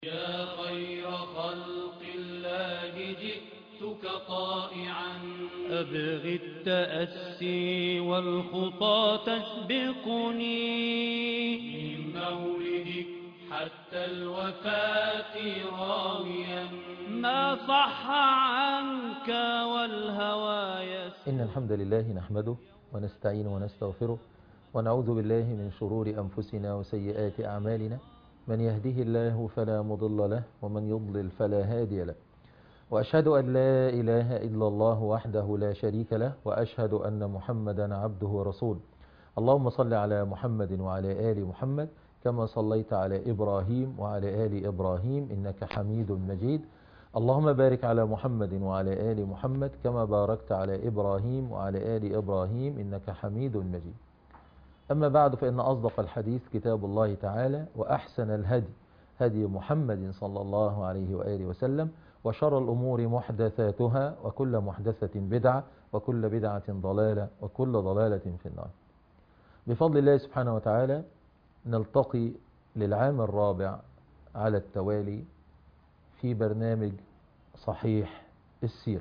يا خير خلق الله جئتك طائعا أبغي التأسي والخطى تسبقني من مولدك حتى الوفاة راويا ما صح عنك والهوى يسر. إن الحمد لله نحمده ونستعين ونستغفره ونعوذ بالله من شرور أنفسنا وسيئات أعمالنا، من يهده الله فلا مضل له ومن يضلل فلا هادي له، وأشهد أن لا إله إلا الله وحده لا شريك له، وأشهد أن محمدا عبده ورسوله. اللهم صل على محمد وعلى آل محمد كما صليت على إبراهيم وعلى آل إبراهيم إنك حميد مجيد. اللهم بارك على محمد وعلى آل محمد كما باركت على إبراهيم وعلى آل إبراهيم إنك حميد مجيد. أما بعد، فإن أصدق الحديث كتاب الله تعالى، وأحسن الهدي هدي محمد صلى الله عليه وآله وسلم، وشر الأمور محدثاتها، وكل محدثة بدعة، وكل بدعة ضلالة، وكل ضلالة في النار. بفضل الله سبحانه وتعالى نلتقي للعام الرابع على التوالي في برنامج صحيح السيرة.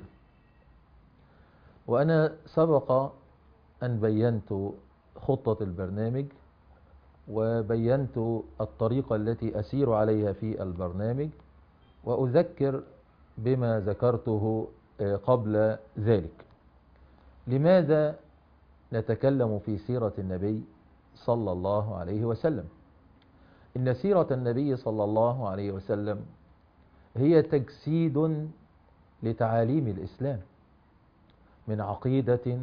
وأنا سبق أن بينت خطة البرنامج وبينت الطريقة التي أسير عليها في البرنامج، وأذكر بما ذكرته قبل ذلك. لماذا نتكلم في سيرة النبي صلى الله عليه وسلم؟ إن سيرة النبي صلى الله عليه وسلم هي تجسيد لتعاليم الإسلام من عقيدة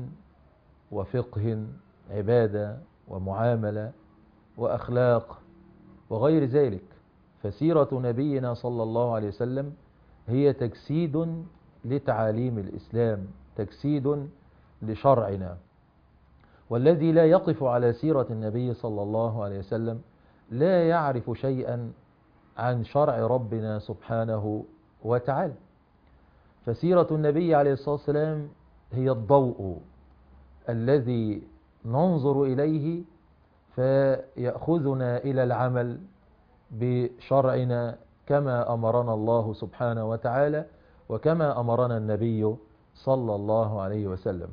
وفقه، عبادة ومعاملة وأخلاق وغير ذلك. فسيرة نبينا صلى الله عليه وسلم هي تجسيد لتعاليم الإسلام، تجسيد لشرعنا. والذي لا يقف على سيرة النبي صلى الله عليه وسلم لا يعرف شيئا عن شرع ربنا سبحانه وتعالى. فسيرة النبي عليه الصلاة والسلام هي الضوء الذي ننظر إليه فيأخذنا إلى العمل بشرعنا كما أمرنا الله سبحانه وتعالى، وكما أمرنا النبي صلى الله عليه وسلم.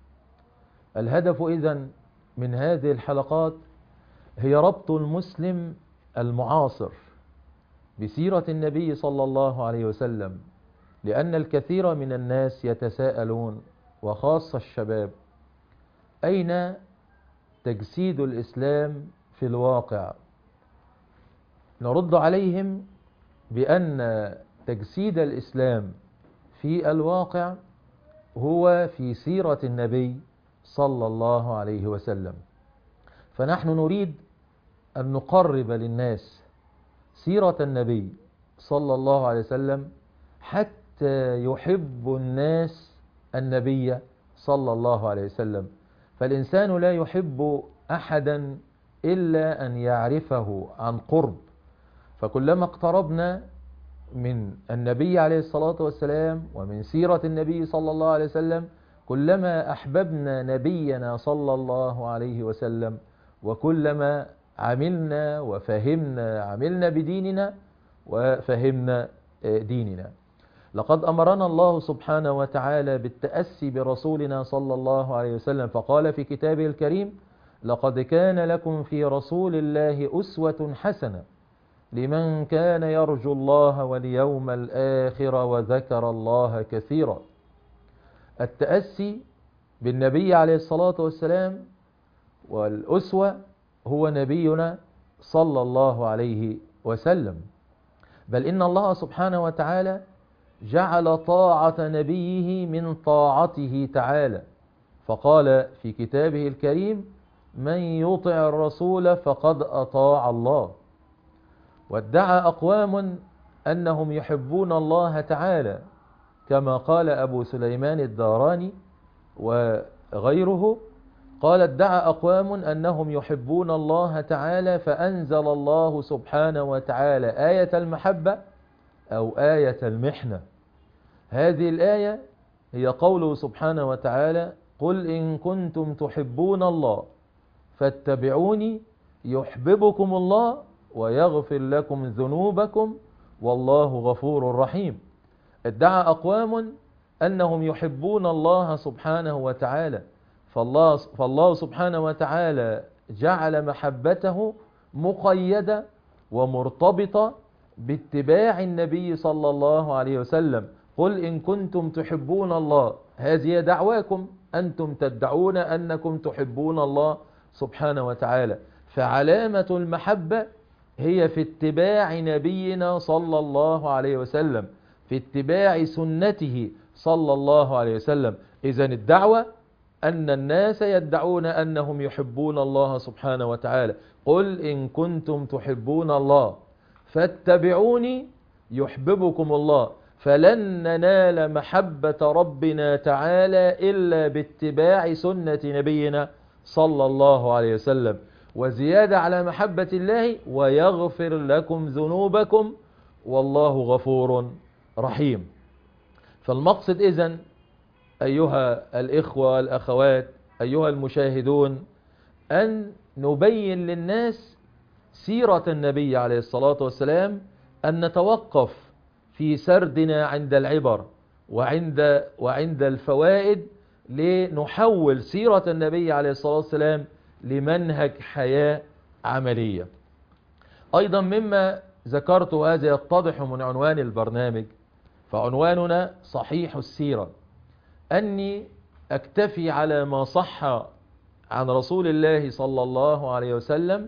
الهدف إذن من هذه الحلقات هي ربط المسلم المعاصر بسيرة النبي صلى الله عليه وسلم، لأن الكثير من الناس يتساءلون، وخاصة الشباب، أين تجسيد الإسلام في الواقع؟ نرد عليهم بأن تجسيد الإسلام في الواقع هو في سيرة النبي صلى الله عليه وسلم. فنحن نريد أن نقرب للناس سيرة النبي صلى الله عليه وسلم حتى يحب الناس النبي صلى الله عليه وسلم. فالإنسان لا يحب أحدا إلا أن يعرفه عن قرب. فكلما اقتربنا من النبي عليه الصلاة والسلام ومن سيرة النبي صلى الله عليه وسلم كلما أحببنا نبينا صلى الله عليه وسلم، وكلما عملنا وفهمنا، عملنا بديننا وفهمنا ديننا. لقد أمرنا الله سبحانه وتعالى بالتأسي برسولنا صلى الله عليه وسلم، فقال في كتابه الكريم: لقد كان لكم في رسول الله أسوة حسنة لمن كان يرجو الله واليوم الآخر وذكر الله كثيرا. التأسي بالنبي عليه الصلاة والسلام والأسوة هو نبينا صلى الله عليه وسلم. بل إن الله سبحانه وتعالى جعل طاعة نبيه من طاعته تعالى، فقال في كتابه الكريم: من يطع الرسول فقد أطاع الله. وادعى أقوام أنهم يحبون الله تعالى، كما قال أبو سليمان الداراني وغيره، قال: ادعى أقوام أنهم يحبون الله تعالى فأنزل الله سبحانه وتعالى آية المحبة أو آية المحنة. هذه الآية هي قوله سبحانه وتعالى: قل إن كنتم تحبون الله فاتبعوني يحببكم الله ويغفر لكم ذنوبكم والله غفور رحيم. ادعى أقوام أنهم يحبون الله سبحانه وتعالى، فالله سبحانه وتعالى جعل محبته مقيدة ومرتبطة باتباع النبي صلى الله عليه وسلم. قل إن كنتم تحبون الله، هذه دعواكم، أنتم تدعون أنكم تحبون الله سبحانه وتعالى، فعلامة المحبة هي في اتباع نبينا صلى الله عليه وسلم، في اتباع سنته صلى الله عليه وسلم. إذن الدعوة أن الناس يدعون أنهم يحبون الله سبحانه وتعالى. قل إن كنتم تحبون الله فاتبعوني يحببكم الله، فلن ننال محبة ربنا تعالى إلا باتباع سنة نبينا صلى الله عليه وسلم. وزيادة على محبة الله: ويغفر لكم ذنوبكم والله غفور رحيم. فالمقصد إذن أيها الإخوة والأخوات، أيها المشاهدون، أن نبين للناس سيرة النبي عليه الصلاة والسلام، أن نتوقف في سردنا عند العبر وعند الفوائد، لنحول سيرة النبي عليه الصلاة والسلام لمنهج حياة عملية. أيضا مما ذكرت هذا يتضح من عنوان البرنامج، فعنواننا صحيح السيرة، أني أكتفي على ما صح عن رسول الله صلى الله عليه وسلم.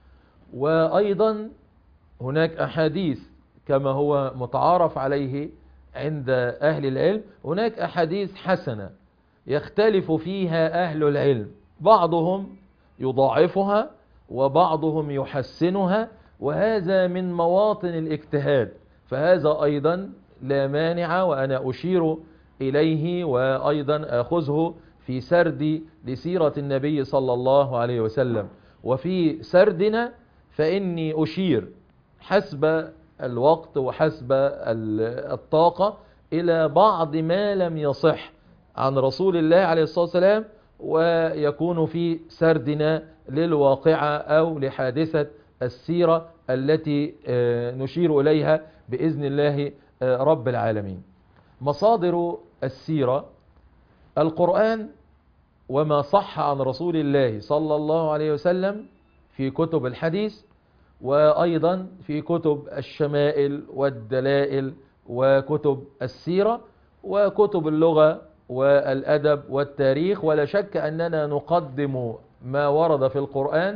وأيضا هناك أحاديث كما هو متعارف عليه عند أهل العلم، هناك أحاديث حسنة يختلف فيها أهل العلم، بعضهم يضاعفها وبعضهم يحسنها، وهذا من مواطن الاجتهاد، فهذا أيضا لا مانع وأنا أشير إليه، وأيضا أخذه في سردي لسيرة النبي صلى الله عليه وسلم. وفي سردنا فإني أشير حسب الوقت وحسب الطاقة إلى بعض ما لم يصح عن رسول الله عليه الصلاة والسلام، ويكون في سردنا للواقعة أو لحادثة السيرة التي نشير إليها بإذن الله رب العالمين. مصادر السيرة: القرآن وما صح عن رسول الله صلى الله عليه وسلم في كتب الحديث، وأيضا في كتب الشمائل والدلائل وكتب السيرة وكتب اللغة والأدب والتاريخ. ولا شك أننا نقدم ما ورد في القرآن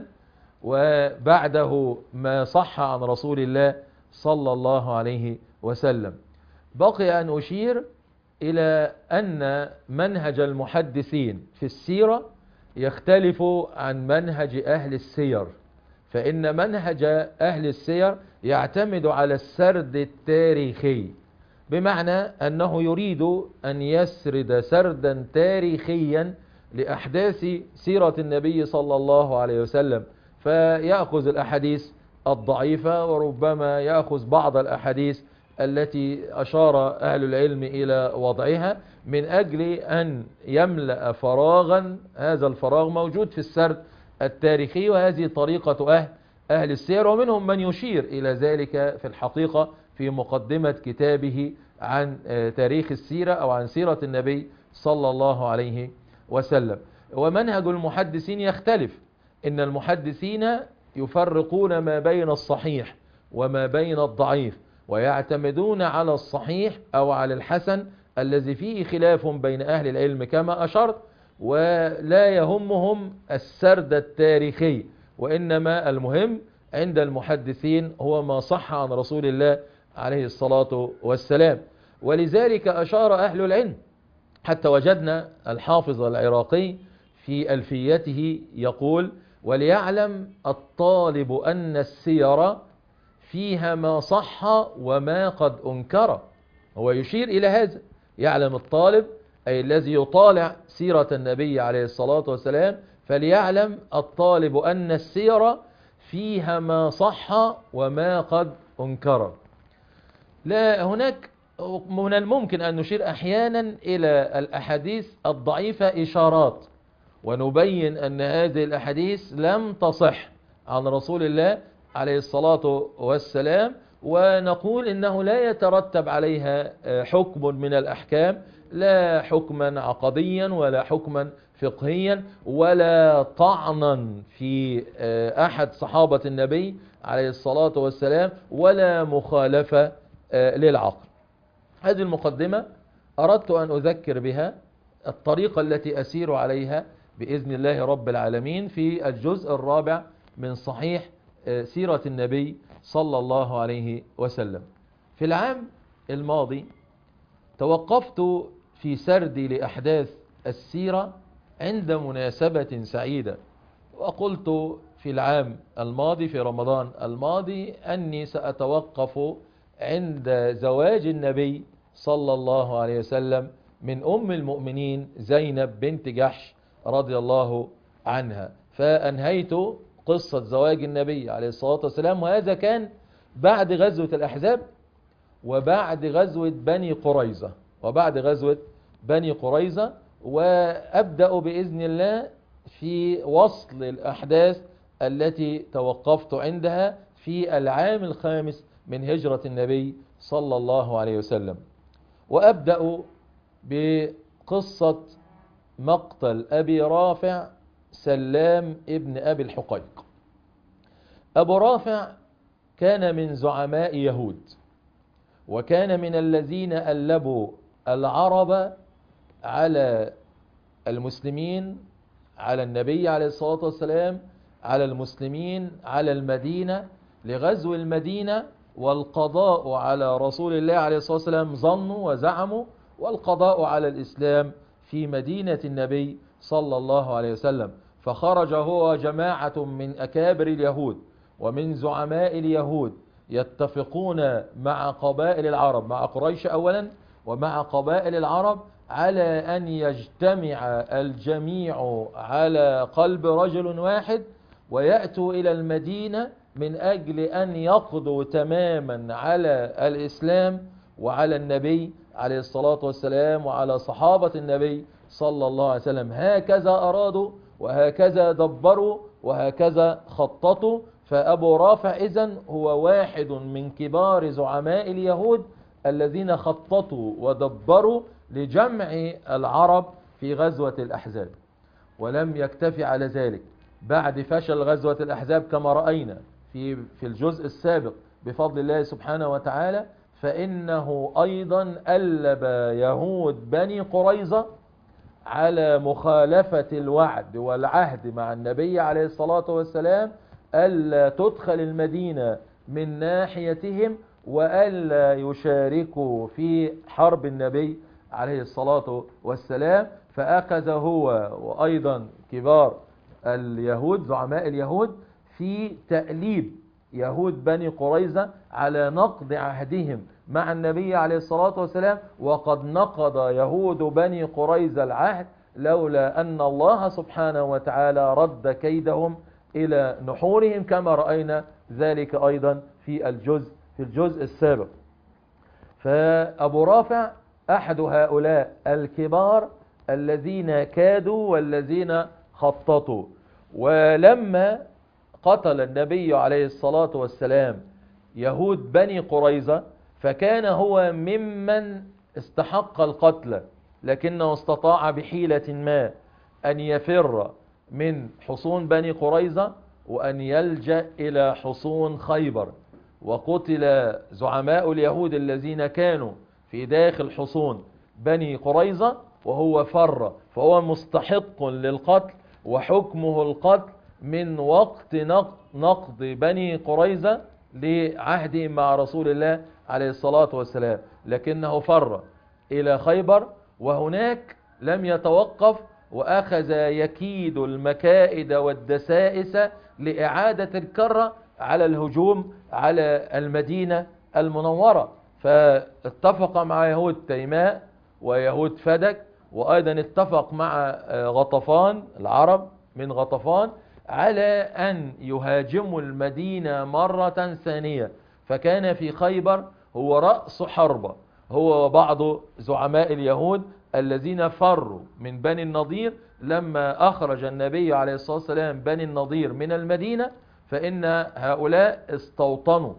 وبعده ما صح عن رسول الله صلى الله عليه وسلم. بقي أن أشير إلى أن منهج المحدثين في السيرة يختلف عن منهج أهل السير، فإن منهج أهل السير يعتمد على السرد التاريخي، بمعنى أنه يريد أن يسرد سردا تاريخيا لأحداث سيرة النبي صلى الله عليه وسلم، فيأخذ الأحاديث الضعيفة وربما يأخذ بعض الأحاديث التي أشار أهل العلم إلى وضعها من أجل أن يملأ فراغا، هذا الفراغ موجود في السرد التاريخي، وهذه طريقة أهل السير. ومنهم من يشير إلى ذلك في الحقيقة في مقدمة كتابه عن تاريخ السيرة أو عن سيرة النبي صلى الله عليه وسلم. ومنهج المحدثين يختلف، إن المحدثين يفرقون ما بين الصحيح وما بين الضعيف، ويعتمدون على الصحيح أو على الحسن الذي فيه خلاف بين أهل العلم كما أشرت، ولا يهمهم السرد التاريخي، وإنما المهم عند المحدثين هو ما صح عن رسول الله عليه الصلاة والسلام. ولذلك أشار أهل العلم، حتى وجدنا الحافظ العراقي في ألفيته يقول: وليعلم الطالب أن السير فيها ما صح وما قد أنكر. هو يشير إلى هذا، يعلم الطالب أي الذي يطالع سيرة النبي عليه الصلاة والسلام، فليعلم الطالب أن السير فيها ما صح وما قد أنكر. لا هناك من الممكن أن نشير أحيانا إلى الأحاديث الضعيفة إشارات، ونبين أن هذه الأحاديث لم تصح عن رسول الله عليه الصلاة والسلام، ونقول إنه لا يترتب عليها حكم من الأحكام، لا حكما عقديا ولا حكما فقهيا ولا طعنا في أحد صحابة النبي عليه الصلاة والسلام ولا مخالفة للعقل. هذه المقدمة أردت أن أذكر بها الطريقة التي أسير عليها بإذن الله رب العالمين في الجزء الرابع من صحيح سيرة النبي صلى الله عليه وسلم. في العام الماضي توقفت في سردي لأحداث السيرة عند مناسبة سعيدة، وقلت في العام الماضي في رمضان الماضي أني سأتوقف عند زواج النبي صلى الله عليه وسلم من أم المؤمنين زينب بنت جحش رضي الله عنها، فأنهيت قصة زواج النبي عليه الصلاة والسلام، وهذا كان بعد غزوة الأحزاب وبعد غزوة بني قريظة وأبدأ بإذن الله في وصل الأحداث التي توقفت عندها في العام الخامس من هجرة النبي صلى الله عليه وسلم. وأبدأ بقصة مقتل أبي رافع سلام ابن أبي الحقيق. أبو رافع كان من زعماء يهود، وكان من الذين ألبوا العرب على المسلمين، على النبي عليه الصلاة والسلام، على المسلمين، على المدينة، لغزو المدينة والقضاء على رسول الله عليه الصلاة والسلام ظنوا وزعموا، والقضاء على الإسلام في مدينة النبي صلى الله عليه وسلم. فخرج هو جماعة من أكابر اليهود ومن زعماء اليهود يتفقون مع قبائل العرب، مع قريش أولا ومع قبائل العرب، على أن يجتمع الجميع على قلب رجل واحد ويأتوا إلى المدينة من أجل أن يقضوا تماما على الإسلام وعلى النبي عليه الصلاة والسلام وعلى صحابة النبي صلى الله عليه وسلم. هكذا أرادوا وهكذا دبروا وهكذا خططوا. فأبو رافع إذن هو واحد من كبار زعماء اليهود الذين خططوا ودبروا لجمع العرب في غزوة الأحزاب. ولم يكتفي على ذلك، بعد فشل غزوة الأحزاب كما رأينا في الجزء السابق بفضل الله سبحانه وتعالى، فإنه أيضا ألب يهود بني قريظة على مخالفة الوعد والعهد مع النبي عليه الصلاة والسلام ألا تدخل المدينة من ناحيتهم وألا يشاركوا في حرب النبي عليه الصلاة والسلام. فأخذ هو وأيضا كبار اليهود زعماء اليهود في تأليب يهود بني قريظة على نقض عهدهم مع النبي عليه الصلاة والسلام. وقد نقض يهود بني قريظة العهد لولا أن الله سبحانه وتعالى رد كيدهم إلى نحورهم، كما رأينا ذلك أيضا في الجزء السابق. فأبو رافع أحد هؤلاء الكبار الذين كادوا والذين خططوا. ولما قتل النبي عليه الصلاة والسلام يهود بني قريظة فكان هو ممن استحق القتل، لكنه استطاع بحيلة ما أن يفر من حصون بني قريظة وأن يلجأ إلى حصون خيبر. وقتل زعماء اليهود الذين كانوا في داخل حصون بني قريظة وهو فر، فهو مستحق للقتل وحكمه القتل من وقت نقض بني قريظة لعهده مع رسول الله عليه الصلاة والسلام، لكنه فر إلى خيبر وهناك لم يتوقف وأخذ يكيد المكائد والدسائس لإعادة الكرة على الهجوم على المدينة المنورة. فاتفق مع يهود تيماء ويهود فدك، وأيضا اتفق مع غطفان العرب من غطفان على أن يهاجموا المدينة مرة ثانية. فكان في خيبر هو رأس حربة، هو وبعض زعماء اليهود الذين فروا من بني النضير لما أخرج النبي عليه الصلاة والسلام بني النضير من المدينة، فإن هؤلاء استوطنوا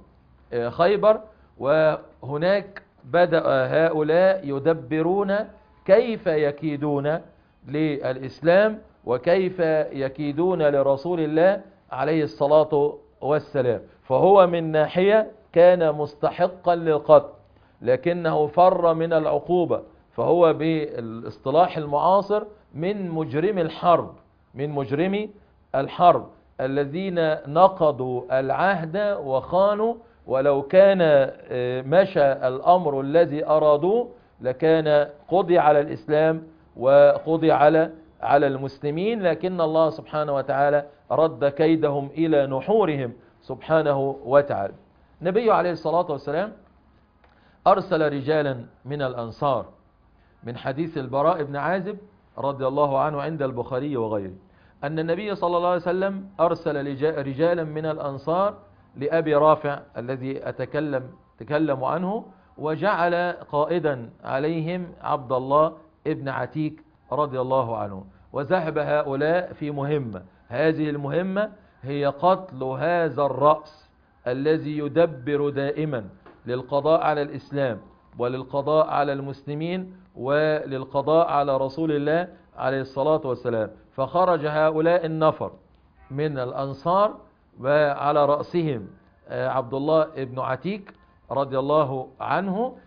خيبر. وهناك بدأ هؤلاء يدبرون كيف يكيدون للإسلام وكيف يكيدون لرسول الله عليه الصلاة والسلام. فهو من ناحية كان مستحقا للقتل لكنه فر من العقوبة، فهو بالاصطلاح المعاصر من مجرمي الحرب، من مجرمي الحرب الذين نقضوا العهد وخانوا. ولو كان مشى الأمر الذي أرادوه لكان قضي على الإسلام وقضي على المسلمين، لكن الله سبحانه وتعالى رد كيدهم إلى نحورهم سبحانه وتعالى. النبي عليه الصلاة والسلام أرسل رجالا من الأنصار، من حديث البراء بن عازب رضي الله عنه عند البخاري وغيره، أن النبي صلى الله عليه وسلم أرسل رجالا من الأنصار لأبي رافع الذي أتكلم عنه، وجعل قائدا عليهم عبد الله ابن عتيك رضي الله عنه. وذهب هؤلاء في مهمة، هذه المهمة هي قتل هذا الرأس الذي يدبر دائما للقضاء على الإسلام وللقضاء على المسلمين وللقضاء على رسول الله عليه الصلاة والسلام. فخرج هؤلاء النفر من الأنصار وعلى رأسهم عبد الله ابن عتيك رضي الله عنه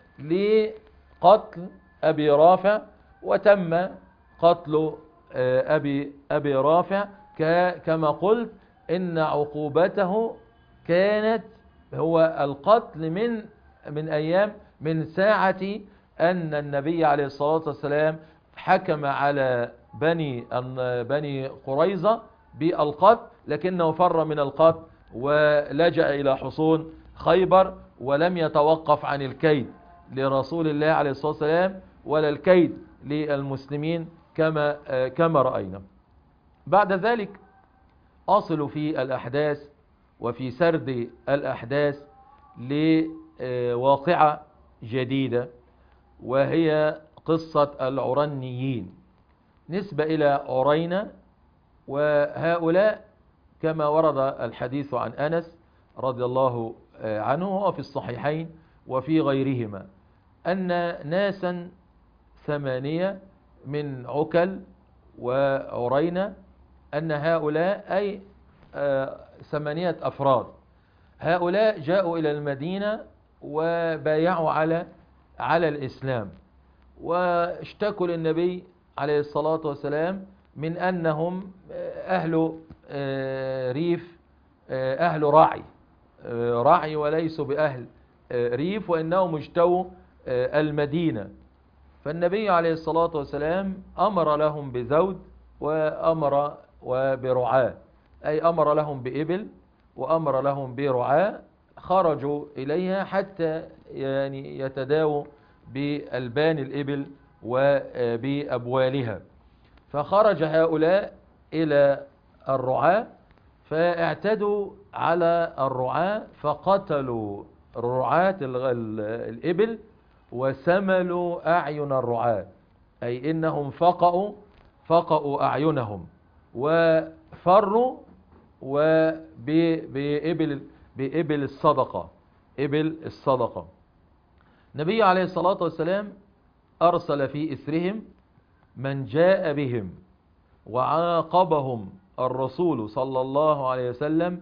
لقتل أبي رافع. وتم قتل أبي رافع كما قلت إن عقوبته كانت هو القتل من أيام، من ساعة أن النبي عليه الصلاة والسلام حكم على بني قريظة بالقتل، لكنه فر من القتل ولجأ إلى حصون خيبر ولم يتوقف عن الكيد لرسول الله عليه الصلاة والسلام ولا الكيد للمسلمين كما رأينا. بعد ذلك أصل في الأحداث وفي سرد الأحداث لواقعة جديدة، وهي قصة العرنيين نسبة إلى عرينة. وهؤلاء كما ورد الحديث عن أنس رضي الله عنه وفي الصحيحين وفي غيرهما أن ناسا 8 من عكل وعرينة، أن هؤلاء أي 8 أفراد، هؤلاء جاءوا إلى المدينة وبايعوا على الإسلام، واشتكوا للنبي عليه الصلاة والسلام من أنهم أهل ريف، أهل رعي وليسوا بأهل ريف، وإنهم اجتووا المدينة. فالنبي عليه الصلاة والسلام أمر لهم بزود وأمر وبرعاة، أي أمر لهم بإبل وأمر لهم برعاة، خرجوا إليها حتى يعني يتداووا بألبان الإبل وبأبوالها. فخرج هؤلاء إلى الرعاة فاعتدوا على الرعاة فقتلوا رعاة الإبل وسملوا أعين الرعاة، أي إنهم فقأوا أعينهم وفروا بإبل الصدقة، إبل الصدقة. النبي عليه الصلاة والسلام أرسل في إثرهم من جاء بهم، وعاقبهم الرسول صلى الله عليه وسلم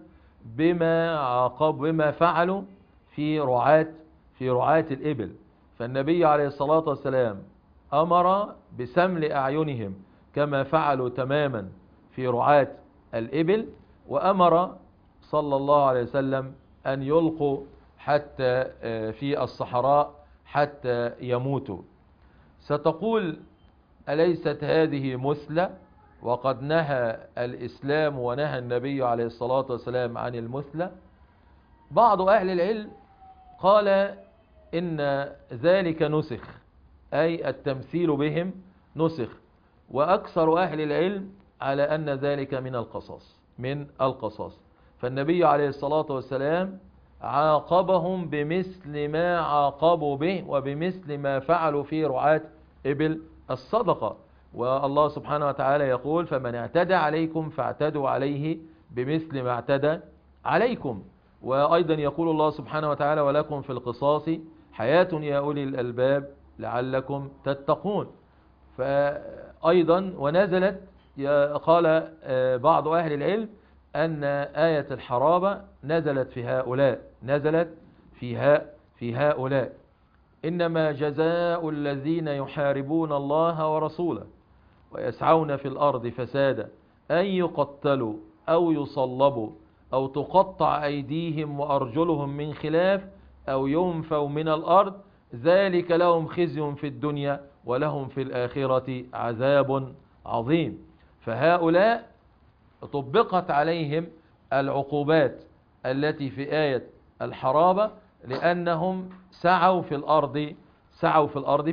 بما فعلوا في رعاة الإبل. فالنبي عليه الصلاة والسلام أمر بسمل أعينهم كما فعلوا تماما في رعاة الإبل، وأمر صلى الله عليه وسلم أن يلقوا حتى في الصحراء حتى يموتوا. ستقول أليست هذه مثلى؟ وقد نهى الإسلام ونهى النبي عليه الصلاة والسلام عن المثلى. بعض أهل العلم قال إن ذلك نسخ، أي التمثيل بهم نسخ، وأكثر أهل العلم على أن ذلك من القصاص. فالنبي عليه الصلاة والسلام عاقبهم بمثل ما عاقبوا به وبمثل ما فعلوا في رعاة إبل الصدقة. والله سبحانه وتعالى يقول فمن اعتدى عليكم فاعتدوا عليه بمثل ما اعتدى عليكم. وأيضا يقول الله سبحانه وتعالى ولكم في القصاص حياة يا أولي الألباب لعلكم تتقون. فأيضا ونزلت قال بعض أهل العلم أن آية الحرابة نزلت في هؤلاء، نزلت في هؤلاء إنما جزاء الذين يحاربون الله ورسوله ويسعون في الأرض فسادا أن يقتلوا أو يصلبوا أو تقطع أيديهم وأرجلهم من خلاف أو ينفوا من الأرض ذلك لهم خزي في الدنيا ولهم في الآخرة عذاب عظيم. فهؤلاء طبقت عليهم العقوبات التي في آية الحرابة لأنهم سعوا في الأرض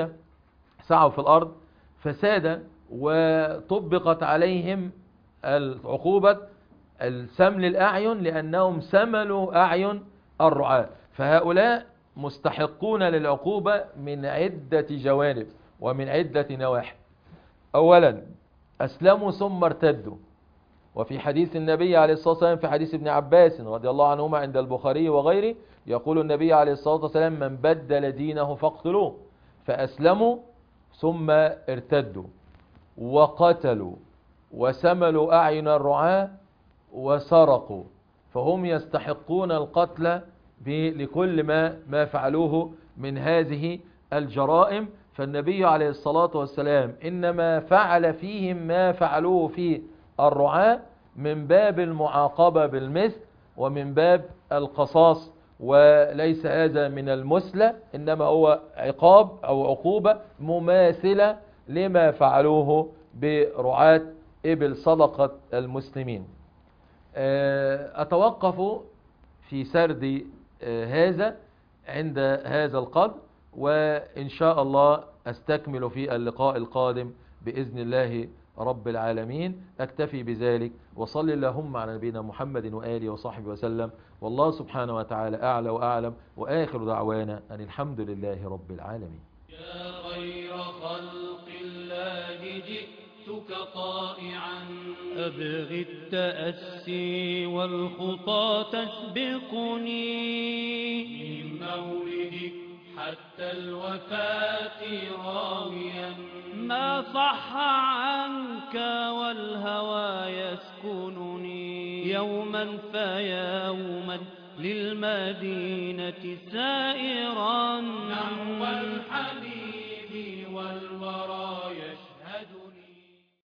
فسادا وطبقت عليهم العقوبة السمل الأعين لأنهم سملوا أعين الرعاة. فهؤلاء مستحقون للعقوبة من عدة جوانب ومن عدة نواحي. أولا أسلموا ثم ارتدوا، وفي حديث النبي عليه الصلاة والسلام في حديث ابن عباس رضي الله عنهما عند البخاري وغيره يقول النبي عليه الصلاة والسلام من بدل دينه فاقتلوه. فأسلموا ثم ارتدوا وقتلوا وسملوا أعين الرعاة وسرقوا، فهم يستحقون القتل لكل ما فعلوه من هذه الجرائم. فالنبي عليه الصلاة والسلام إنما فعل فيهم ما فعلوه في الرعاة من باب المعاقبة بالمثل ومن باب القصاص، وليس هذا من المثلى، إنما هو عقاب أو عقوبة مماثلة لما فعلوه برعاة إبل صدقة المسلمين. أتوقف في سرد هذا عند هذا القدر، وإن شاء الله أستكمل في اللقاء القادم بإذن الله رب العالمين. أكتفي بذلك، وصل اللهم على نبينا محمد وآله وصحبه وسلم، والله سبحانه وتعالى أعلى وأعلم، وآخر دعوانا أن الحمد لله رب العالمين. يا خير خلق الله جئتك طائعا أبغي التأسي والخطى تسبقني من مولدك حتى الوفاة راويا ما صح عنك والهوى يسكنني يوما فيوما للمدينة سائرا نحو الحبيب والورى